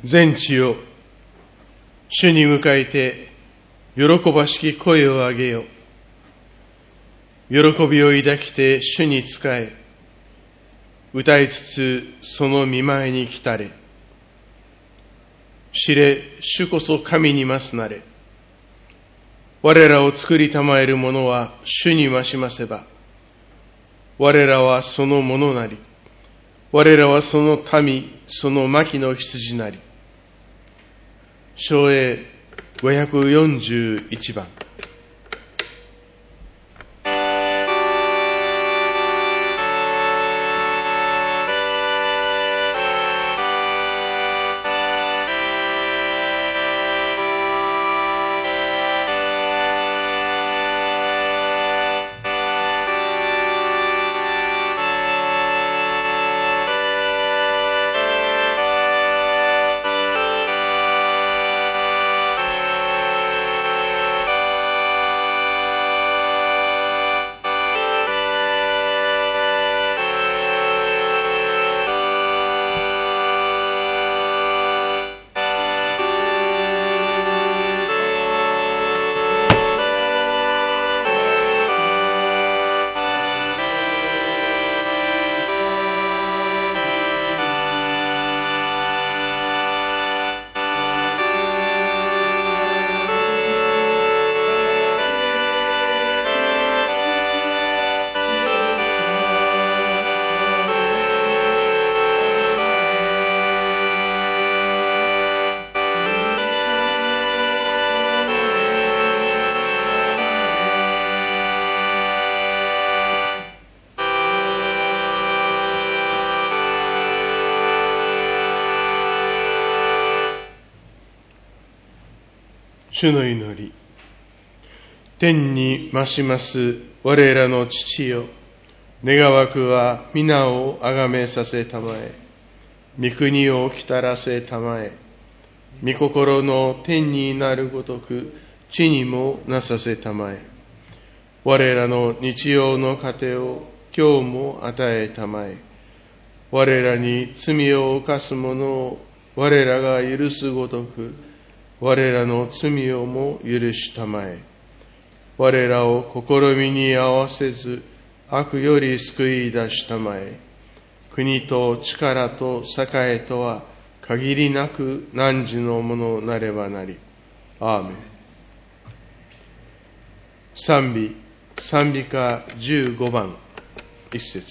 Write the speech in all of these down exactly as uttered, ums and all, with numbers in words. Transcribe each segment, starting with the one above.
全地よ、主に向かいて喜ばしき声を上げよ。喜びを抱きて主に仕え、歌いつつその御前に来たれ。知れ、主こそ神にますなれ。我らを作りたまえる者は主にましませば、我らはそのものなり、我らはその民、その牧の羊なり。唱詠ごひゃくよんじゅういちばん。主の祈り。天に増します我らの父よ、願わくは皆をあがめさせたまえ、御国をきたらせたまえ、御心の天になるごとく地にもなさせたまえ。我らの日曜の糧を今日も与えたまえ。我らに罪を犯す者を我らが許すごとく、我らの罪をも許したまえ。我らを試みに合わせず、悪より救い出したまえ。国と力と栄とは限りなく汝のものなればなり。アーメン。賛美、賛美歌じゅうごばん、一節。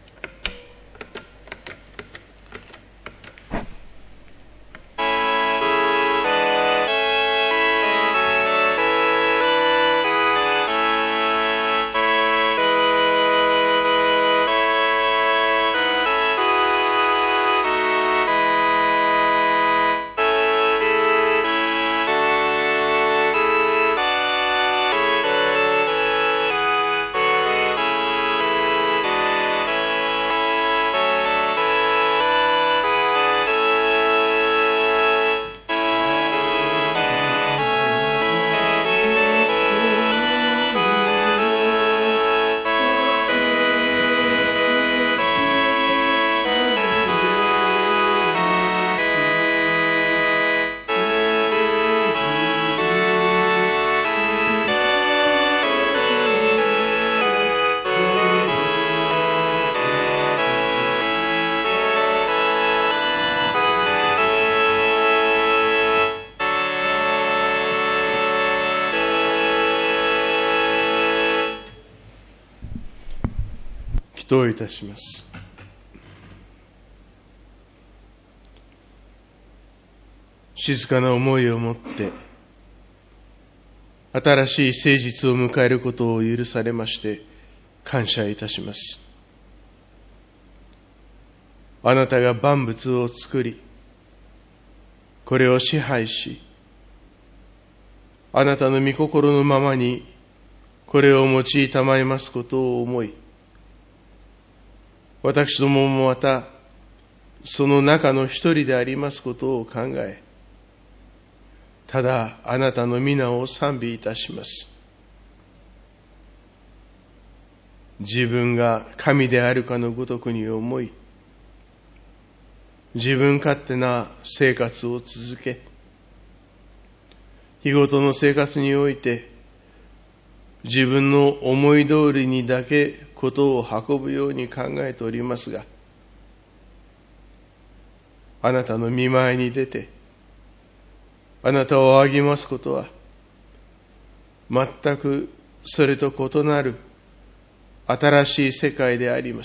祈祷いたします。静かな思いを持って新しい誠実を迎えることを許されまして感謝いたします。あなたが万物を作り、これを支配し、あなたの御心のままにこれを用いたまえますことを思い、私どももまたその中の一人でありますことを考え、ただあなたの皆を賛美いたします。自分が神であるかのごとくに思い、 自分勝手な生活を続け、日ごとの生活において自分の思い通りにだけことを運ぶように考えておりますが、あなたの御前に出てあなたを励ますことは全くそれと異なる新しい世界であります。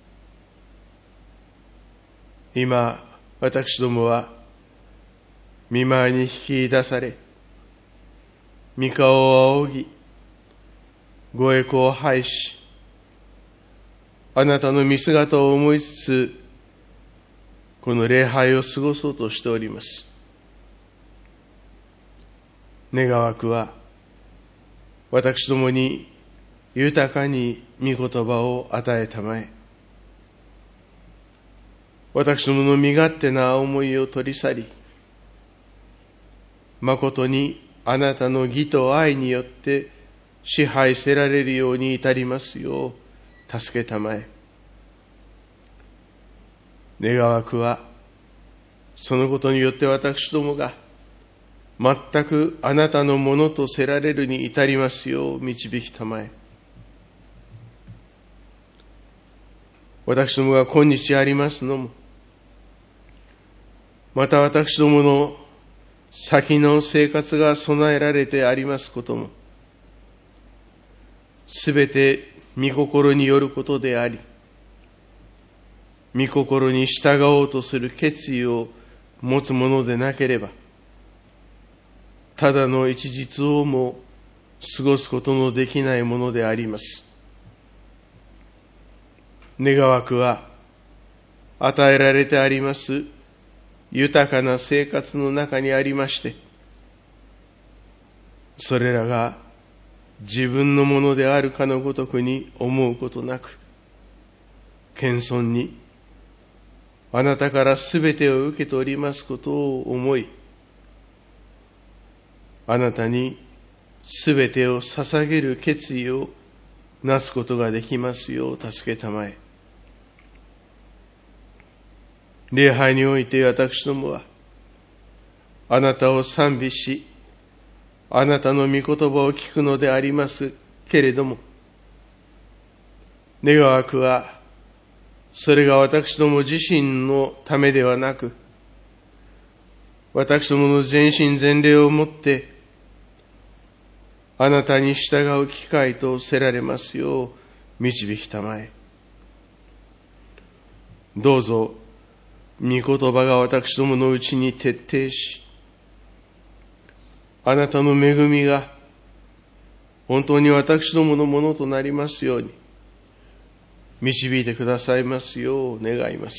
今私どもは御前に引き出され、御顔を仰ぎ、ご栄光を拝し、あなたの御姿を思いつつこの礼拝を過ごそうとしております。願わくは私どもに豊かに御言葉を与えたまえ、私どもの身勝手な思いを取り去り、誠にあなたの義と愛によって支配せられるように至りますよう助けたまえ。願わくはそのことによって私どもが全くあなたのものとせられるに至りますよう導きたまえ。私どもが今日ありますのも、また私どもの先の生活が備えられてありますことも、すべて御心によることであり、御心に従おうとする決意を持つものでなければ、ただの一日をも過ごすことのできないものであります。願わくは与えられてあります豊かな生活の中にありまして、それらが自分のものであるかのごとくに思うことなく、謙遜にあなたからすべてを受けておりますことを思い、あなたにすべてを捧げる決意をなすことができますよう助けたまえ。礼拝において私どもはあなたを賛美し、あなたの御言葉を聞くのでありますけれども、願わくはそれが私ども自身のためではなく、私どもの全身全霊をもってあなたに従う機会とせられますよう導きたまえ。どうぞ御言葉が私どものうちに徹底し、あなたの恵みが本当に私どものものとなりますように導いてくださいますよう願います。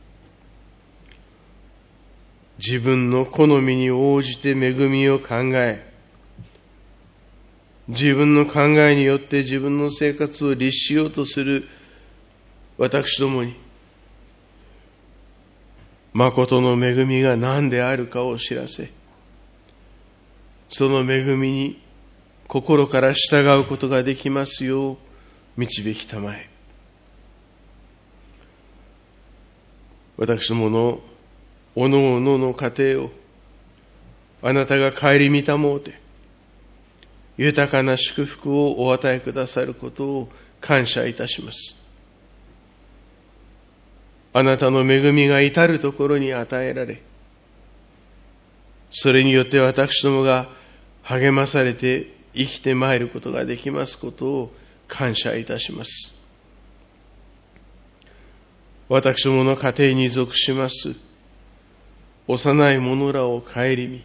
自分の好みに応じて恵みを考え、自分の考えによって自分の生活を律しようとする私どもに、誠の恵みが何であるかを知らせ、その恵みに心から従うことができますよう導きたまえ。私どものおのおのの家庭をあなたが顧みたもうて、豊かな祝福をお与えくださることを感謝いたします。あなたの恵みが至るところに与えられ、それによって私どもが励まされて生きてまいることができますことを感謝いたします。私どもの家庭に属します幼い者らを顧み、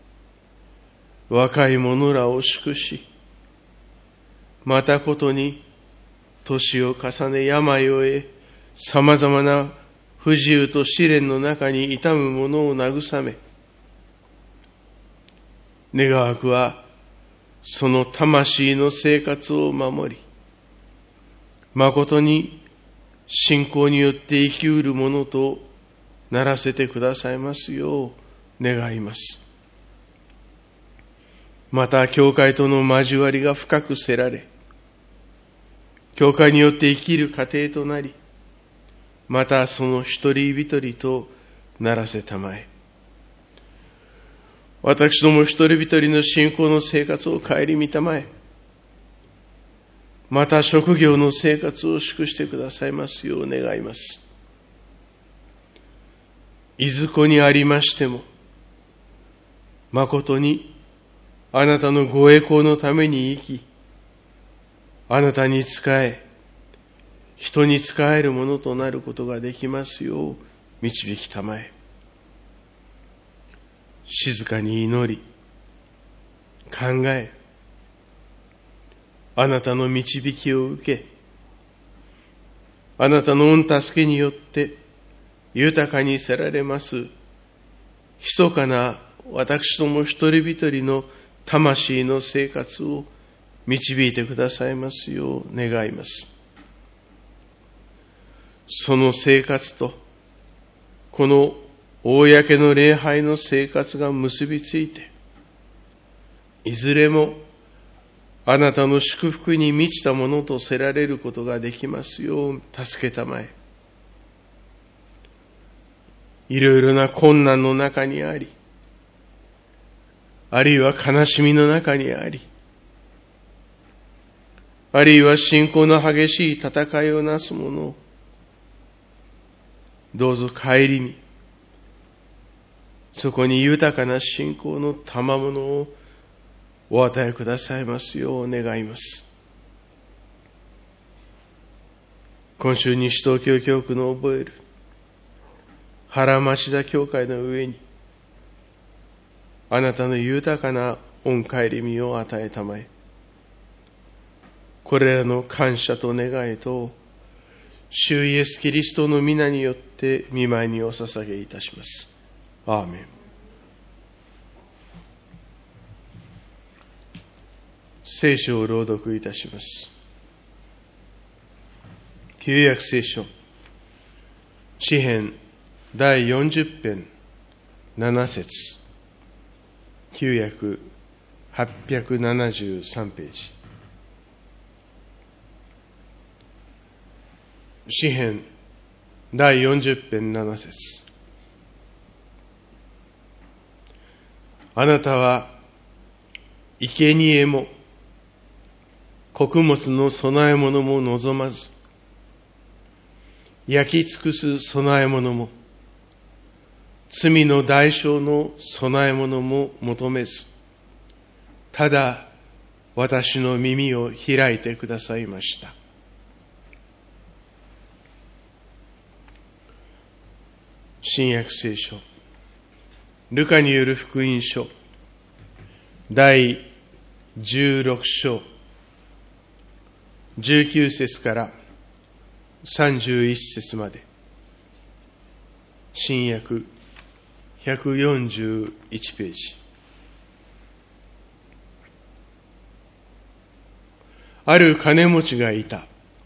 若い者らを祝し、またことに年を重ね病を得、さまざまな不自由と試練の中に痛む者を慰め、願わくはその魂の生活を守り、誠に信仰によって生きうるものとならせてくださいますよう願います。また教会との交わりが深くせられ、教会によって生きる過程となり、 またその一人一人とならせたまえ。私ども一人一人の信仰の生活を顧みたまえ。また職業の生活を祝してくださいますよう願います。いずこにありましても、誠にあなたのご栄光のために生き、あなたに仕え、人に仕えるものとなることができますよう導きたまえ。静かに祈り、考え、あなたの導きを受け、あなたの御助けによって豊かにせられます、密かな私ども一人一人の魂の生活を導いてくださいますよう願います。その生活と、この公の礼拝の生活が結びついて、いずれもあなたの祝福に満ちたものとせられることができますよう助けたまえ。いろいろな困難の中にあり、あるいは悲しみの中にあり、あるいは信仰の激しい戦いをなす者を、どうぞ顧み、そこに豊かな信仰の賜物をお与えくださいますよう願います。今週西東京教区の覚える原町田教会の上に、あなたの豊かな御顧みを与えたまえ。これらの感謝と願いと、主イエスキリストの皆によって御前にお捧げいたします。アーメン。聖書を朗読いたします。旧約聖書、詩編第よんじゅっぺんななせつ、旧約はっぴゃくななじゅうさんページ。詩編第よんじゅっぺんななせつ。あなたは生贄も穀物の供え物も望まず、焼き尽くす供え物も罪の代償の供え物も求めず、ただ私の耳を開いてくださいました。新約聖書、ルカによる福音書、第じゅうろく章、じゅうきゅう節からさんじゅういち節まで、新約ひゃくよんじゅういちページ。ある金持ちがいた。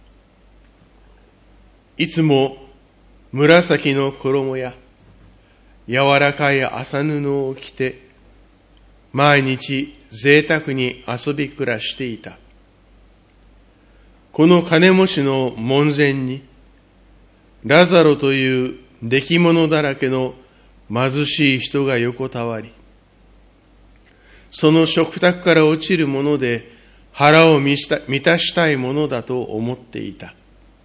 いつも紫の衣や柔らかい麻布を着て、毎日贅沢に遊び暮らしていた。この金持ちの門前に、ラザロという出来物だらけの貧しい人が横たわり、その食卓から落ちるもので腹を満たしたいものだと思っていた。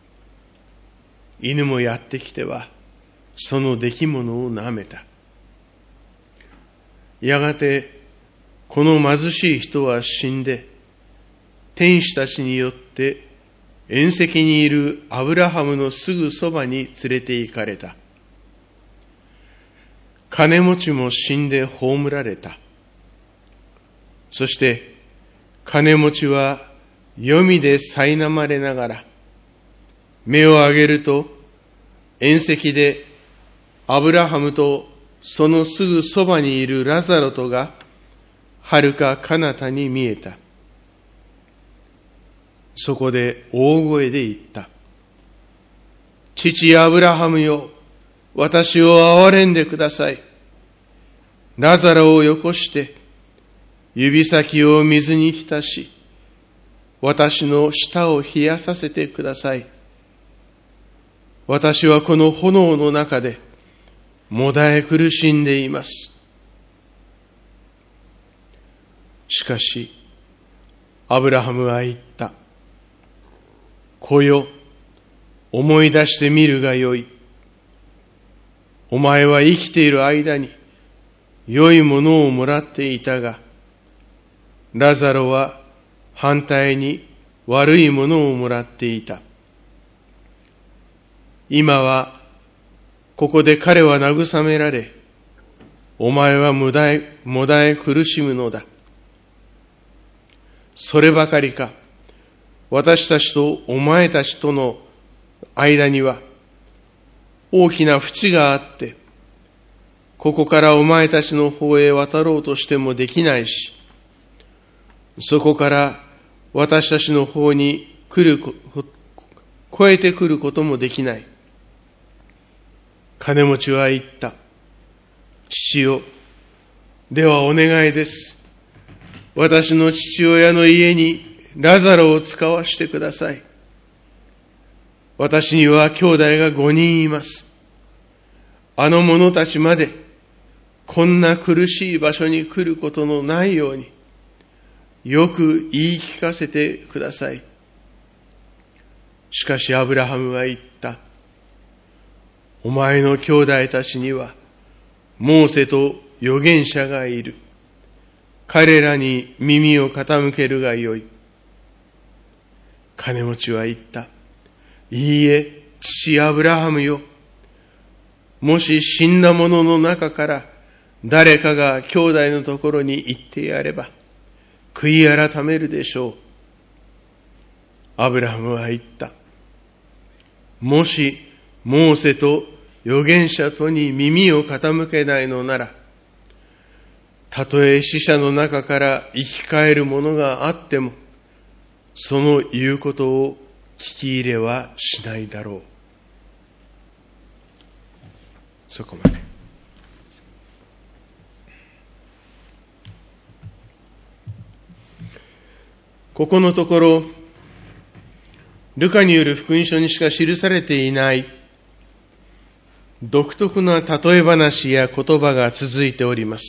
犬もやってきては、その出来物を舐めた。やがて、この貧しい人は死んで、天使たちによって縁石にいるアブラハムのすぐそばに連れて行かれた。金持ちも死んで葬られた。そして、金持ちは黄泉で苛まれながら、目を上げると、縁石でアブラハムとそのすぐそばにいるラザロとが、遥か彼方に見えた。そこで大声で言った。父アブラハムよ、私を憐れんでください。ラザロをよこして、指先を水に浸し、私の舌を冷やさせてください。 私はこの炎の中でもだえ苦しんでいます。しかし、アブラハムは言った。子よ、思い出してみるがよい。お前は生きている間に良いものをもらっていたが、ラザロは反対に悪いものをもらっていた。今はここで彼は慰められ、お前はもだえ、もだえ苦しむのだ。そればかりか、私たちとお前たちとの間には大きな淵があって、ここからお前たちの方へ渡ろうとしてもできないし、そこから私たちの方に来る、越えてくることもできない。金持ちは言った。父よ、ではお願いです。私の父親の家にラザロを使わしてください。私には兄弟が五人います。あの者たちまでこんな苦しい場所に来ることのないように、よく言い聞かせてください。しかしアブラハムは言った。お前の兄弟たちには、モーセと預言者がいる。彼らに耳を傾けるがよい。金持ちは言った。いいえ、父アブラハムよ。もし死んだ者の中から誰かが兄弟のところに行ってやれば、悔い改めるでしょう。アブラハムは言った。もしモーセと預言者とに耳を傾けないのなら、たとえ死者の中から生き返るものがあっても、その言うことを聞き入れはしないだろう。そこまで。ここのところ、ルカによる福音書にしか記されていない独特な例え話や言葉が続いております。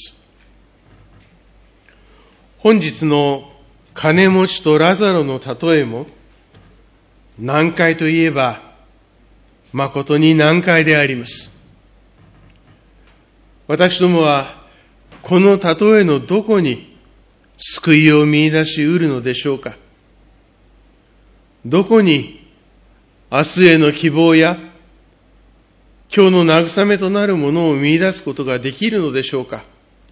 本日の金持ちとラザロの例えも、難解といえば誠に難解であります。私どもはこの例えのどこに救いを見出し得るのでしょうか。どこに明日への希望や今日の慰めとなるものを見出すことができるのでしょうか。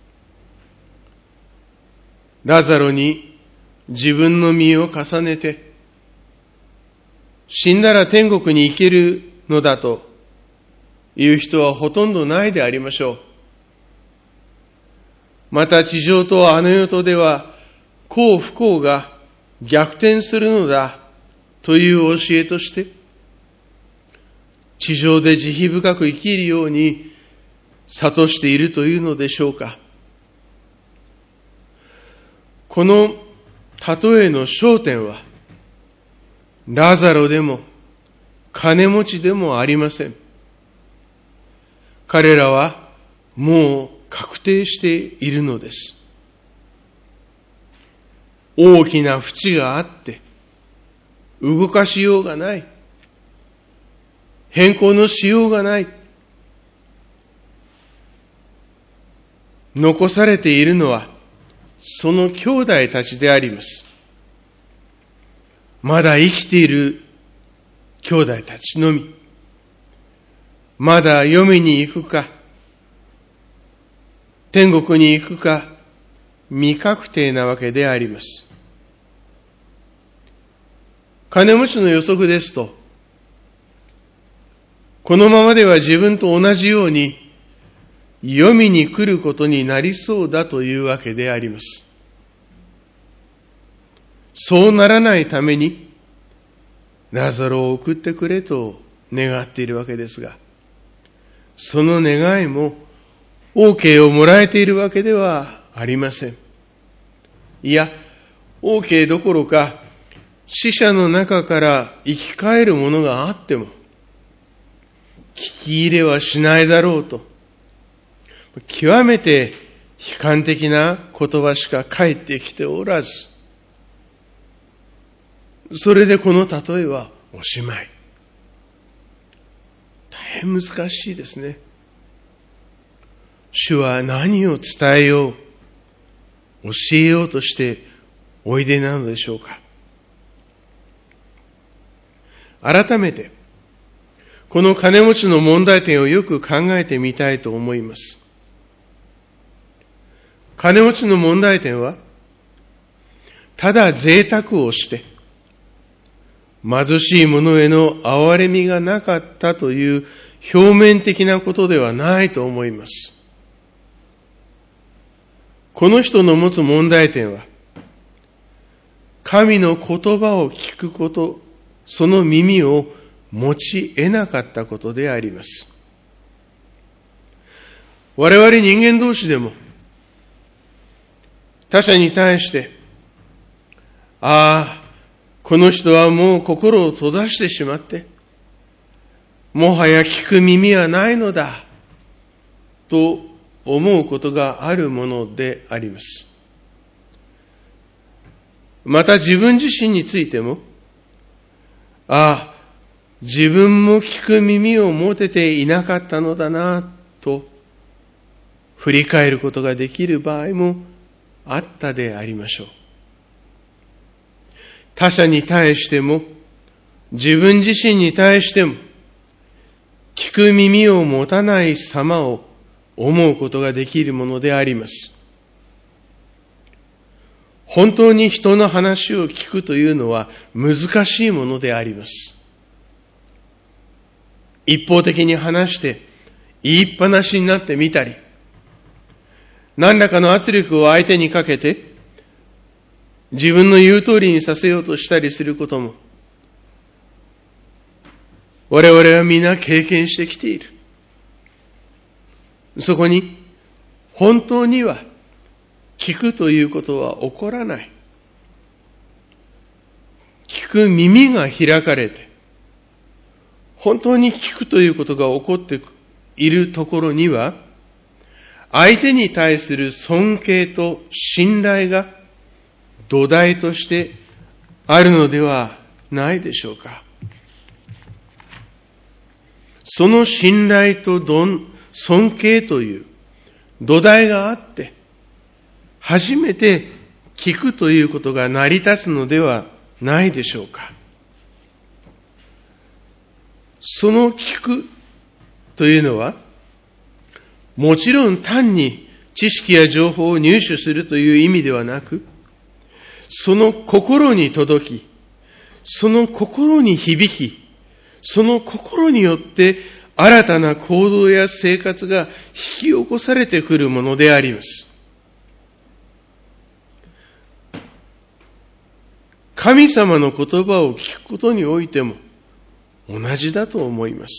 ラザロに自分の身を重ねて、死んだら天国に行けるのだという人はほとんどないでありましょう。また地上とあの世とでは幸不幸が逆転するのだという教えとして、地上で慈悲深く生きるように諭しているというのでしょうか。この例えの焦点は、ラザロでも金持ちでもありません。彼らはもう確定しているのです。大きな淵があって、動かしようがない。変更のしようがない。残されているのは、その兄弟たちであります。まだ生きている兄弟たちのみ。まだ読みに行くか、天国に行くか、未確定なわけであります。金持ちの予測ですと、このままでは自分と同じように読みに来ることになりそうだというわけであります。そうならないためにラザロを送ってくれと願っているわけですが、その願いも OK をもらえているわけではありません。いや、OK どころか死者の中から生き返るものがあっても、 聞き入れはしないだろうと、極めて悲観的な言葉しか返ってきておらず、それでこの例えはおしまい。大変難しいですね。主は何を伝えよう、教えようとしておいでなのでしょうか。改めて、この金持ちの問題点をよく考えてみたいと思います。金持ちの問題点は、ただ贅沢をして、貧しい者への憐れみがなかったという表面的なことではないと思います。この人の持つ問題点は、神の言葉を聞くこと、その耳を持ち得なかったことであります。我々人間同士でも、他者に対して、ああ、この人はもう心を閉ざしてしまって、もはや聞く耳はないのだ、と思うことがあるものであります。また自分自身についても、ああ、自分も聞く耳を持てていなかったのだな、と振り返ることができる場合もあったでありましょう。他者に対しても、自分自身に対しても、聞く耳を持たない様を思うことができるものであります。本当に人の話を聞くというのは難しいものであります。一方的に話して言いっぱなしになってみたり、何らかの圧力を相手にかけて自分の言う通りにさせようとしたりすることも、我々は皆経験してきている。そこに本当には聞くということは起こらない。聞く耳が開かれて、本当に聞くということが起こっているところには、相手に対する尊敬と信頼が土台としてあるのではないでしょうか。その信頼と尊敬という土台があって、初めて聞くということが成り立つのではないでしょうか。その聞くというのは、もちろん単に知識や情報を入手するという意味ではなく、その心に届き、その心に響き、その心によって新たな行動や生活が引き起こされてくるものであります。神様の言葉を聞くことにおいても同じだと思います。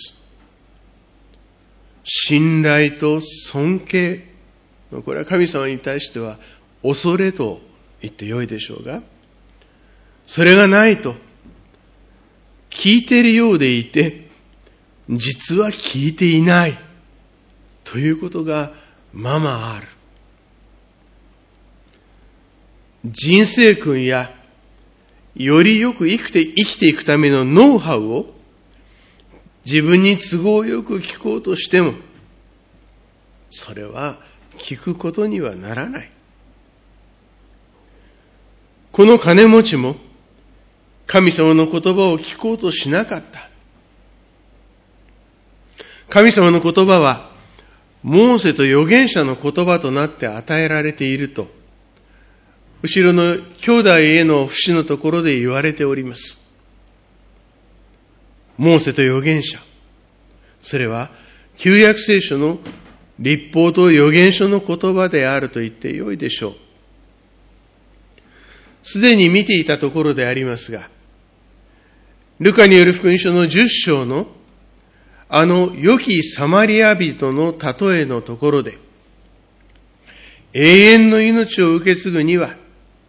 信頼と尊敬、これは神様に対しては恐れと言ってよいでしょうが、それがないと聞いているようでいて、実は聞いていないということがままある。人生訓やよりよく生きて、生きていくためのノウハウを自分に都合よく聞こうとしても、それは聞くことにはならない。この金持ちも神様の言葉を聞こうとしなかった。神様の言葉はモーセと預言者の言葉となって与えられていると、後ろの兄弟への節のところで言われております。モーセと預言者。それは旧約聖書の律法と預言書の言葉であると言ってよいでしょう。すでに見ていたところでありますが、ルカによる福音書のじゅっ章のあの良きサマリア人の例えのところで、永遠の命を受け継ぐには、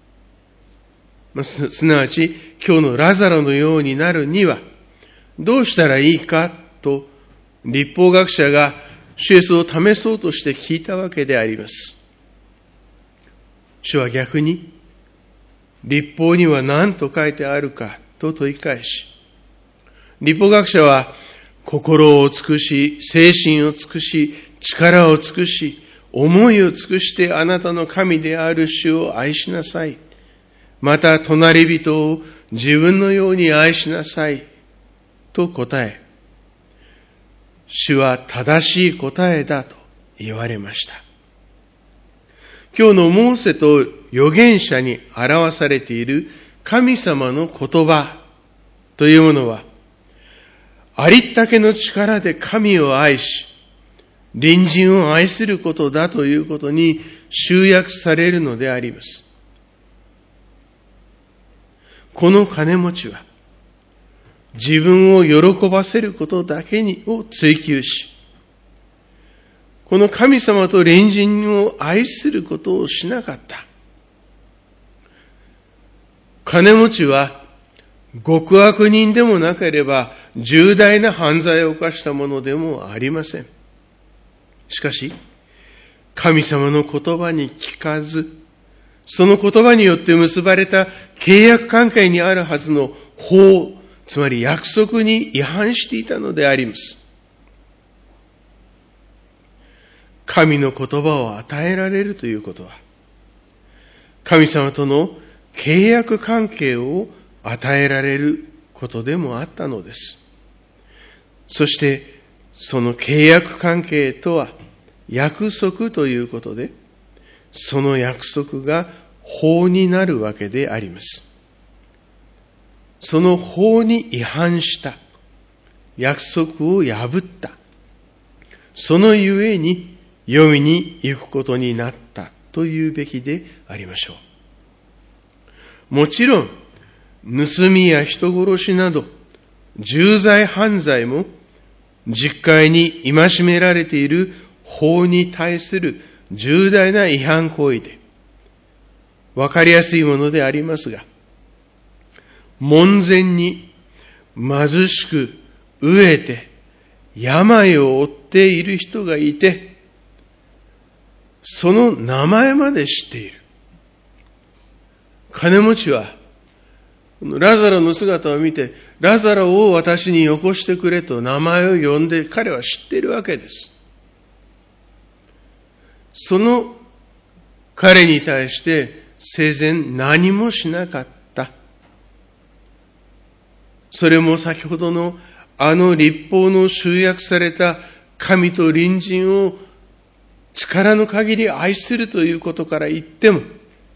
す, すなわち今日のラザロのようになるにはどうしたらいいかと律法学者が主イエスを試そうとして聞いたわけであります。主は逆に、律法には何と書いてあるかと問い返し、律法学者は心を尽くし、精神を尽くし、力を尽くし、思いを尽くしてあなたの神である主を愛しなさい。また隣人を自分のように愛しなさい。と答え、主は正しい答えだと言われました。今日のモーセと預言者に表されている神様の言葉というものは、ありったけの力で神を愛し、隣人を愛することだということに集約されるのであります。この金持ちは、自分を喜ばせることだけにを追求し、この神様と隣人を愛することをしなかった。金持ちは極悪人でもなければ重大な犯罪を犯したものでもありません。しかし、神様の言葉に聞かず、その言葉によって結ばれた契約関係にあるはずの法、つまり約束に違反していたのであります。神の言葉を与えられるということは、神様との契約関係を与えられることでもあったのです。そして、その契約関係とは約束ということで、その約束が法になるわけであります。その法に違反した、約束を破った、そのゆえに黄泉に行くことになったというべきでありましょう。もちろん、盗みや人殺しなど重罪犯罪も実戒に戒められている法に対する重大な違反行為で、わかりやすいものでありますが、門前に貧しく飢えて病を負っている人がいて、その名前まで知っている。金持ちはラザロの姿を見て、ラザロを私によこしてくれと名前を呼んで彼は知っているわけです。その彼に対して生前何もしなかった。それも先ほどのあの律法の集約された神と隣人を力の限り愛するということから言っても、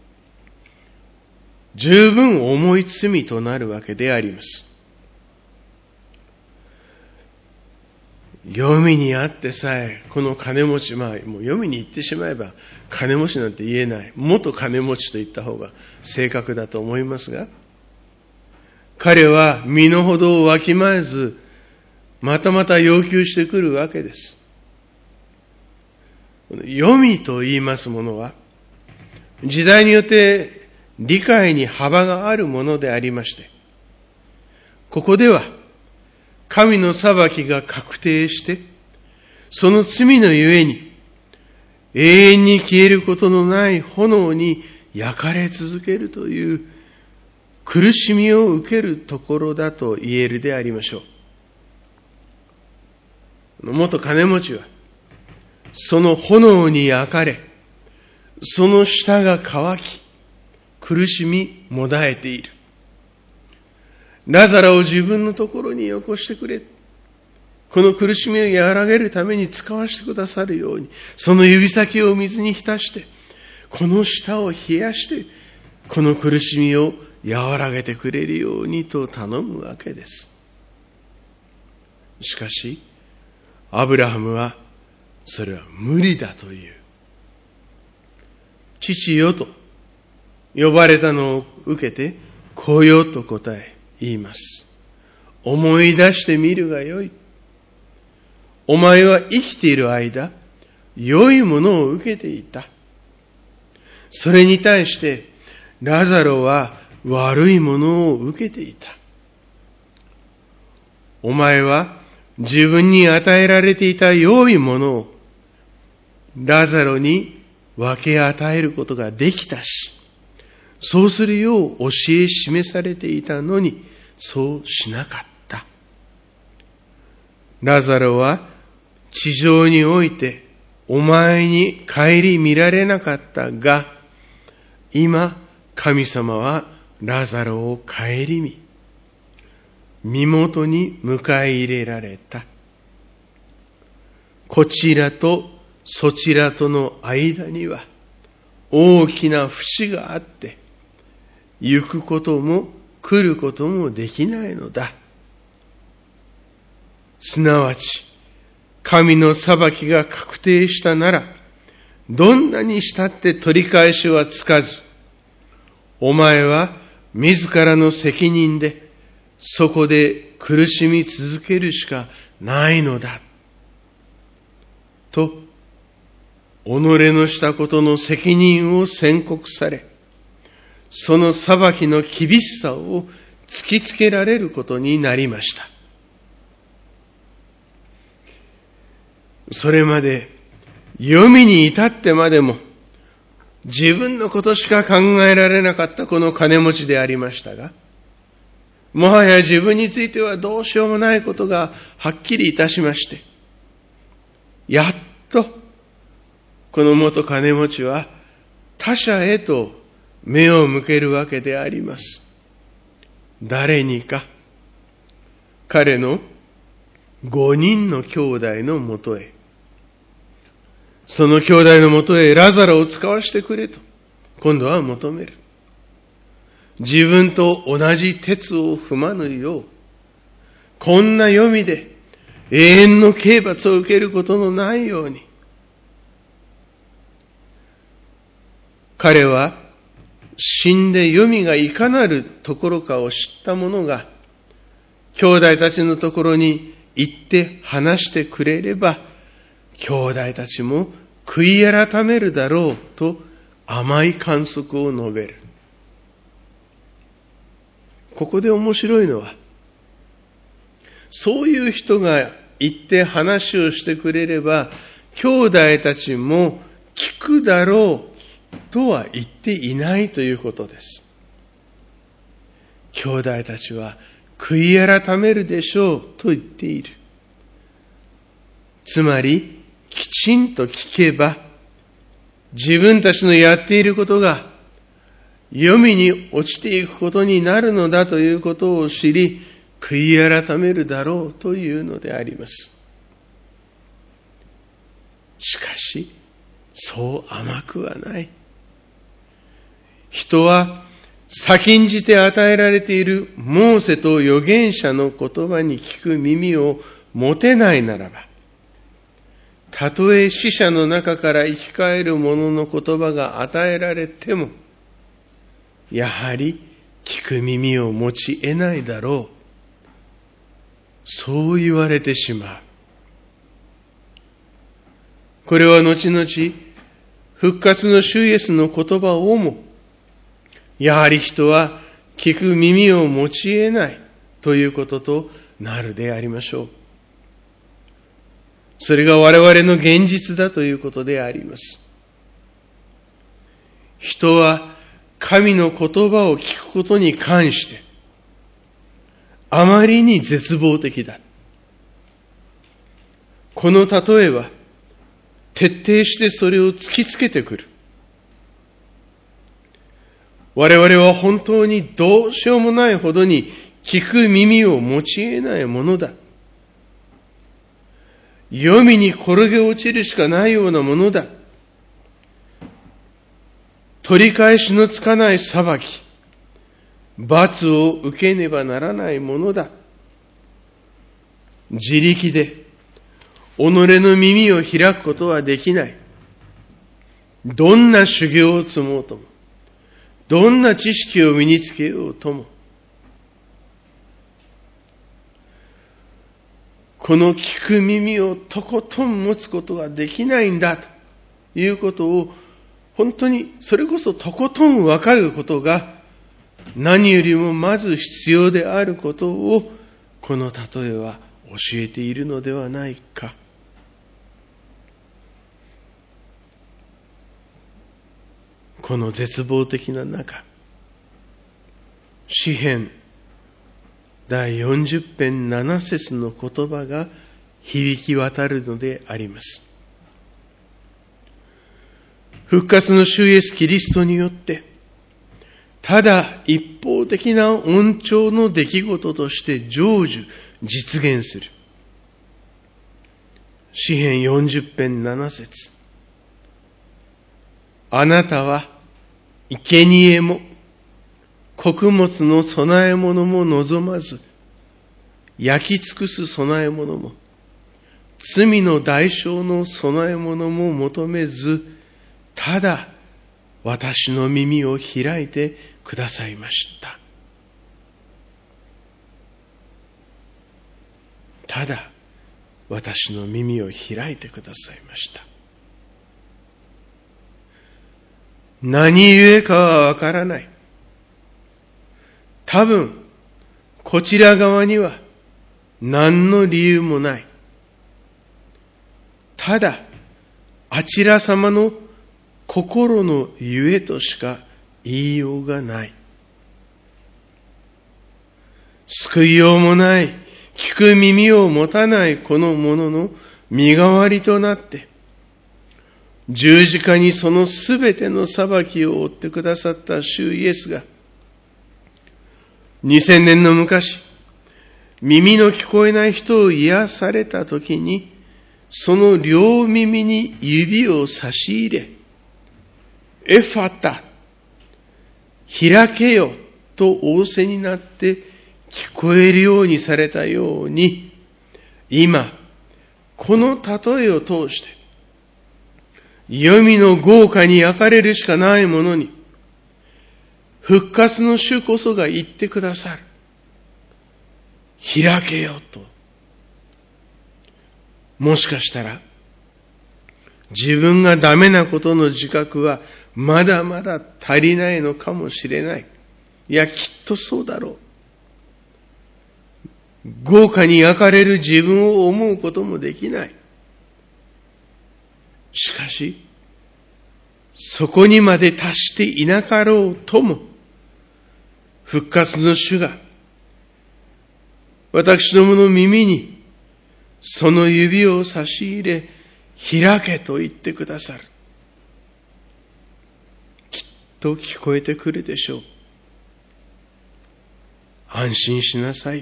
十分重い罪となるわけであります。黄泉にあってさえ、この金持ち、まあもう黄泉に行ってしまえば金持ちなんて言えない。元金持ちと言った方が正確だと思いますが、彼は身の程をわきまえず、またまた要求してくるわけです。黄泉と言いますものは、時代によって理解に幅があるものでありまして、ここでは神の裁きが確定して、その罪のゆえに永遠に消えることのない炎に焼かれ続けるという苦しみを受けるところだと言えるでありましょう。元金持ちはその炎に焼かれ、その舌が渇き、苦しみもだえている。ラザラを自分のところによこしてくれ。この苦しみを和らげるために使わせてくださるように、その指先を水に浸して、この舌を冷やして、この苦しみを和らげてくれるようにと頼むわけです。しかし、アブラハムは、それは無理だという。父よと呼ばれたのを受けて、子よと答え言います。思い出してみるがよい。お前は生きている間、良いものを受けていた。それに対して、ラザロは悪いものを受けていた。お前は自分に与えられていた良いものをラザロに分け与えることができたし、そうするよう教え示されていたのに、そうしなかった。ラザロは地上においてお前に顧みられなかったが、今神様はラザロを顧み、身元に迎え入れられた。こちらとそちらとの間には大きな淵があって、行くことも来ることもできないのだ。すなわち、神の裁きが確定したなら、どんなにしたって取り返しはつかず、お前は自らの責任でそこで苦しみ続けるしかないのだ。と、己のしたことの責任を宣告され、その裁きの厳しさを突きつけられることになりました。それまで読みに至ってまでも自分のことしか考えられなかったこの金持ちでありましたが、もはや自分についてはどうしようもないことがはっきりいたしまして、やっとこの元金持ちは他者へと目を向けるわけであります。誰にか、彼の五人の兄弟のもとへ、その兄弟のもとへラザロを使わしてくれと今度は求める。自分と同じ鉄を踏まぬよう、こんな読みで永遠の刑罰を受けることのないように。彼は死んで読みがいかなるところかを知った者が兄弟たちのところに行って話してくれれば、兄弟たちも悔い改めるだろうと甘い観測を述べる。ここで面白いのは、そういう人が行って話をしてくれれば兄弟たちも聞くだろうとは言っていないということです。兄弟たちは悔い改めるでしょうと言っている。つまりきちんと聞けば自分たちのやっていることが黄泉に落ちていくことになるのだということを知り、悔い改めるだろうというのであります。しかしそう甘くはない。人は先んじて与えられているモーセと預言者の言葉に聞く耳を持てないならば、たとえ死者の中から生き返る者の言葉が与えられても、やはり聞く耳を持ち得ないだろう。そう言われてしまう。これは後々復活の主イエスの言葉をも、やはり人は聞く耳を持ち得ないということとなるでありましょう。それが我々の現実だということであります。人は神の言葉を聞くことに関してあまりに絶望的だ。この例えは徹底してそれを突きつけてくる。我々は本当にどうしようもないほどに聞く耳を持ち得ないものだ。黄泉に転げ落ちるしかないようなものだ。取り返しのつかない裁き、罰を受けねばならないものだ。自力で己の耳を開くことはできない。どんな修行を積もうとも、どんな知識を身につけようとも、この聞く耳をとことん持つことができないんだということを、本当にそれこそとことん分かることが何よりもまず必要であることを、この例えは教えているのではないか。この絶望的な中、詩編だいよんじゅう編なな節の言葉が響き渡るのであります。復活の主イエスキリストによって、ただ一方的な恩寵の出来事として成就、実現する。詩編よんじゅう編なな節。あなたは生贄も穀物の供え物も望まず、焼き尽くす供え物も、罪の代償の供え物も求めず、ただ私の耳を開いてくださいました。ただ私の耳を開いてくださいました。何故かはわからない。多分、こちら側には何の理由もない。ただ、あちら様の心のゆえとしか言いようがない。救いようもない、聞く耳を持たないこの者の身代わりとなって、十字架にそのすべての裁きを負ってくださった主イエスが、二千年の昔、耳の聞こえない人を癒されたときに、その両耳に指を差し入れ、エファタ、開けよと仰せになって聞こえるようにされたように、今、この例えを通して、黄泉の豪華に焼かれるしかないものに、復活の主こそが言ってくださる。開けよと。もしかしたら、自分がダメなことの自覚はまだまだ足りないのかもしれない。いや、きっとそうだろう。豪華に焼かれる自分を思うこともできない。しかし、そこにまで達していなかろうとも、復活の主が、私どもの耳に、その指を差し入れ、開けと言ってくださる。きっと聞こえてくるでしょう。安心しなさい。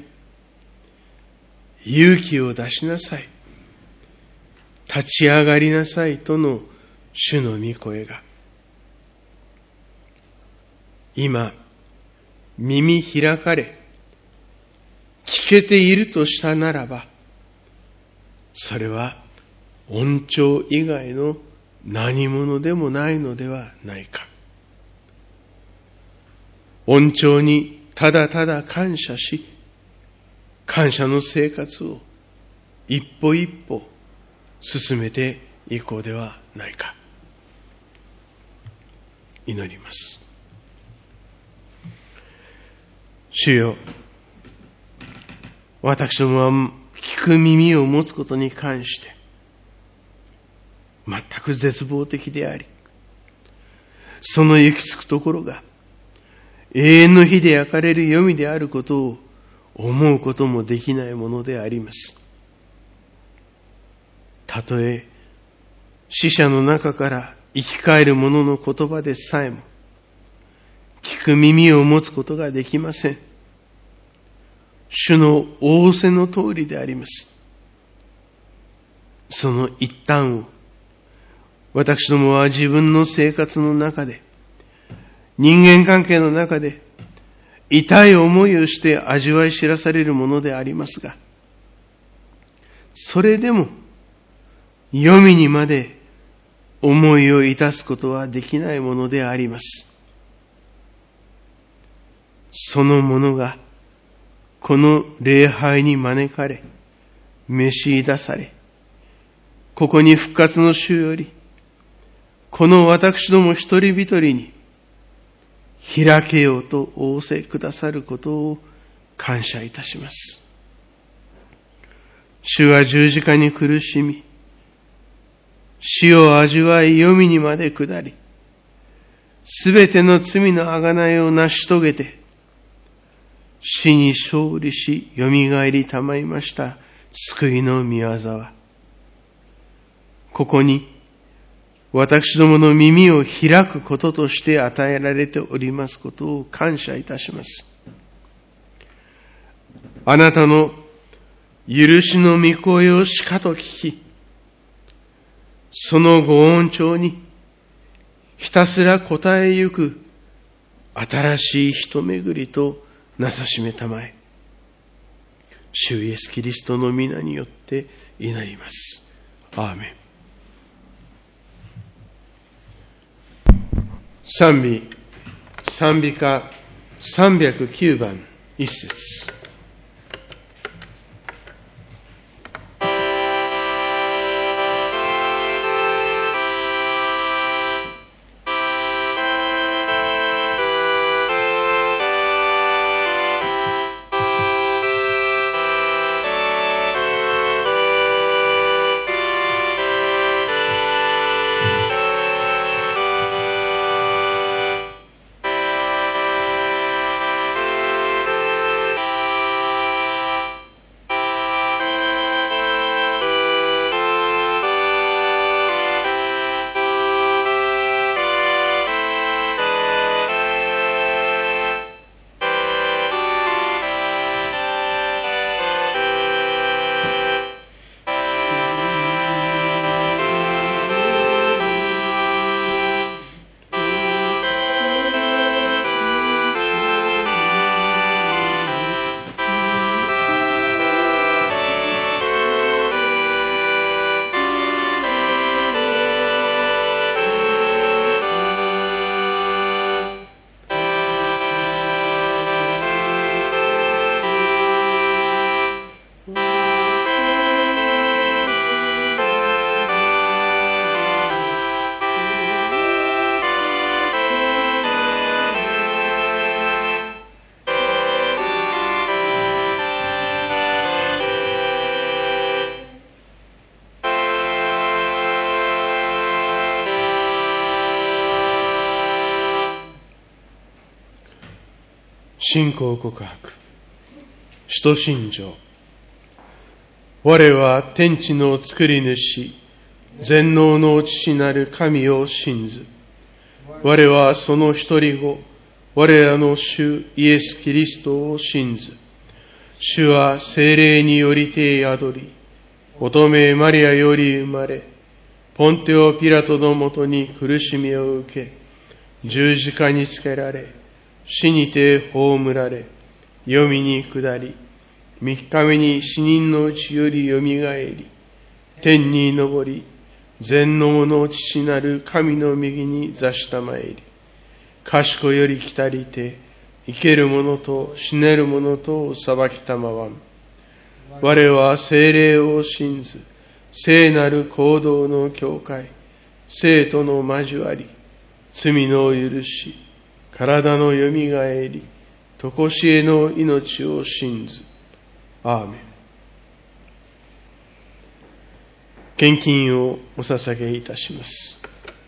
勇気を出しなさい。立ち上がりなさいとの主の御声が。今、耳開かれ、聞けているとしたならば、それは恩寵以外の何者でもないのではないか。恩寵にただただ感謝し、感謝の生活を一歩一歩進めていこうではないか。祈ります。主よ、私どもは聞く耳を持つことに関して、全く絶望的であり、その行き着くところが、永遠の火で焼かれる黄泉であることを思うこともできないものであります。たとえ、死者の中から生き返る者の言葉でさえも、聞く耳を持つことができません。主の仰せの通りであります。その一端を、私どもは自分の生活の中で、人間関係の中で、痛い思いをして味わい知らされるものでありますが、それでも、黄泉にまで思いを致すことはできないものであります。そのものが、この礼拝に招かれ、召し出され、ここに復活の主より、この私ども一人一人に、開けようと仰せくださることを感謝いたします。 主が十字架に苦しみ、死を味わい、黄泉にまで下り、すべての罪の贖いを成し遂げて、死に勝利し、よみがえりたまいました救いの御業は、ここに私どもの耳を開くこととして与えられておりますことを感謝いたします。あなたの許しの御声をしかと聞き、そのご恩寵にひたすら応えゆく新しい人巡りとなさしめたまえ、主イエスキリストの皆によって祈ります。アーメン。賛美、賛美歌さんびゃくきゅうばん一節。信仰告白。使徒信条。我は天地の作り主、全能の父なる神を信ず。我はその一人子、我らの主イエス・キリストを信ず。主は聖霊によりて宿り、乙女マリアより生まれ、ポンテオ・ピラトのもとに苦しみを受け、十字架につけられ、死にて葬られ、黄泉に下り、三日目に死人のうちよりよみがえり、天に昇り、全能の父なる神の右に座したまえり、賢より来たりて、生ける者と死ねる者とを裁きたまわん。我は聖霊を信ず、聖なる行動の教会、聖との交わり、罪の許し、体のよみがえり、とこしえの命を信ず。アーメン。献金をお捧げいたします。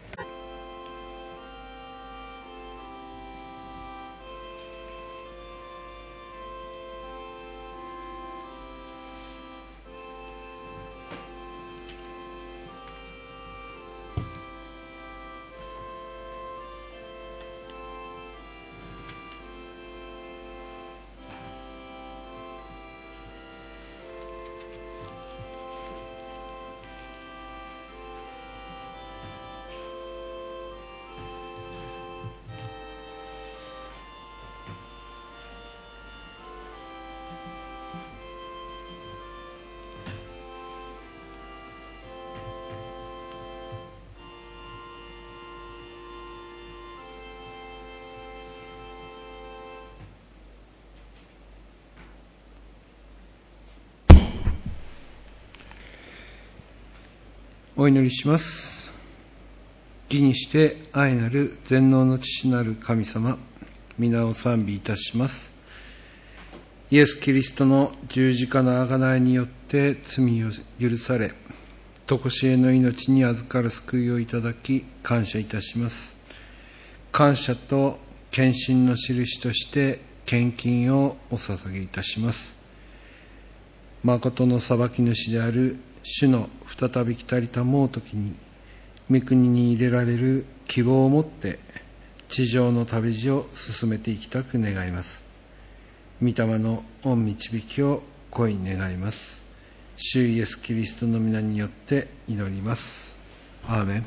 お祈りします。義にして愛なる全能の父なる神様、皆を賛美いたします。 イエス・キリストの十字架の贖いによって罪を許され、常しえの命に預かる救いをいただき、感謝いたします。感謝と献身の印として献金をお捧げいたします。誠の裁き主である主の再び来たりたもう時に、御国に入れられる希望を持って地上の旅路を進めていきたく願います。御霊の御導きを恋に願います。主イエスキリストの皆によって祈ります。アーメン。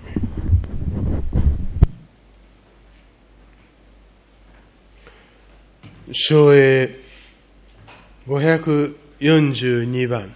唱詠ごひゃくよんじゅうにばん。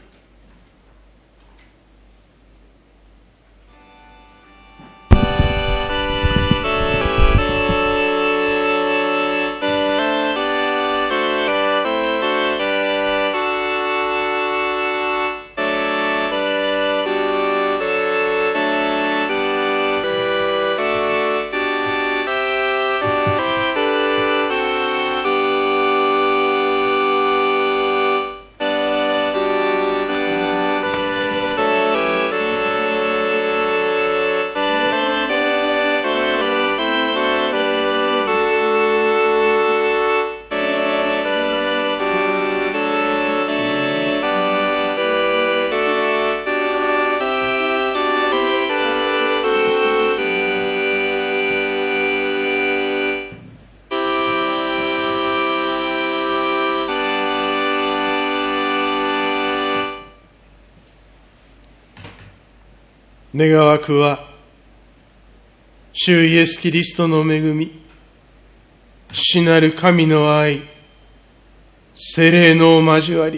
願わくは、主イエスキリストの恵み、父なる神の愛、聖霊の交わり、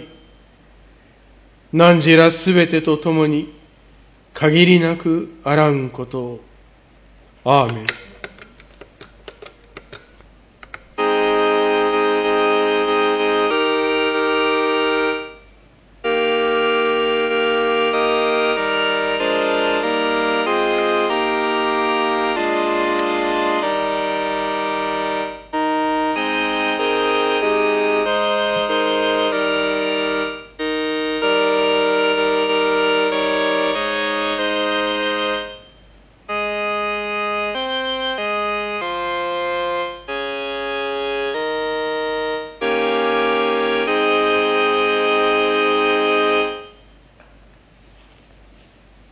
汝らすべてと共に限りなくあらんことを。アーメン。